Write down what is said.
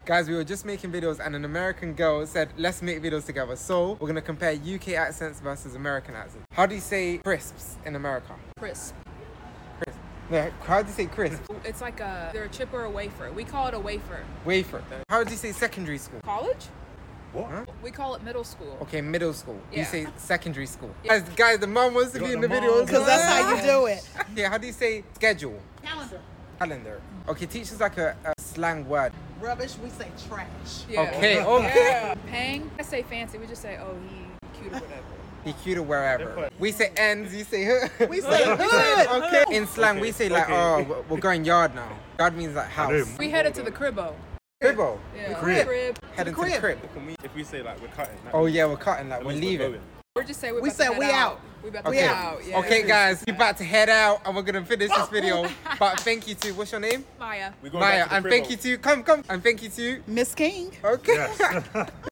Guys, we were just making videos and an American girl said, let's make videos together. So we're going to compare UK accents versus American accents. How do you say crisps in America? Crisp. Crisp. No, how do you say crisp? It's like either a chip or a wafer. We call it a wafer. Wafer. How do you say secondary school? College? What? Huh? We call it middle school. Okay, middle school. You Yeah. say secondary school. Yeah. Guys, the mom wants to be in the video. Because that's how you do it. Yeah, how do you say schedule? Calendar. Calendar. Okay, teach us like a slang word. Rubbish, we say trash. Yeah. Okay. Yeah. Pang. I say fancy. We just say, oh, he cute or whatever. He cute or wherever. We say ends, you say hood. We say hood. Okay. In slang, we say like, Okay. oh, we're going yard now. Yard means like house. We headed to the cribbo. Cribbo. Yeah. Crib. Heading to the crib. crib. If we say like we're cutting. Oh yeah, we're cutting, like we're leaving. Or just say we're We about to said head we out. We about to Okay. head out. Yeah. Okay, guys, we're about to head out and we're gonna finish this video. But thank you to, what's your name? Maya. We going Maya. back to the And crib. thank you to, come. And thank you to, Miss King. okay. Yes.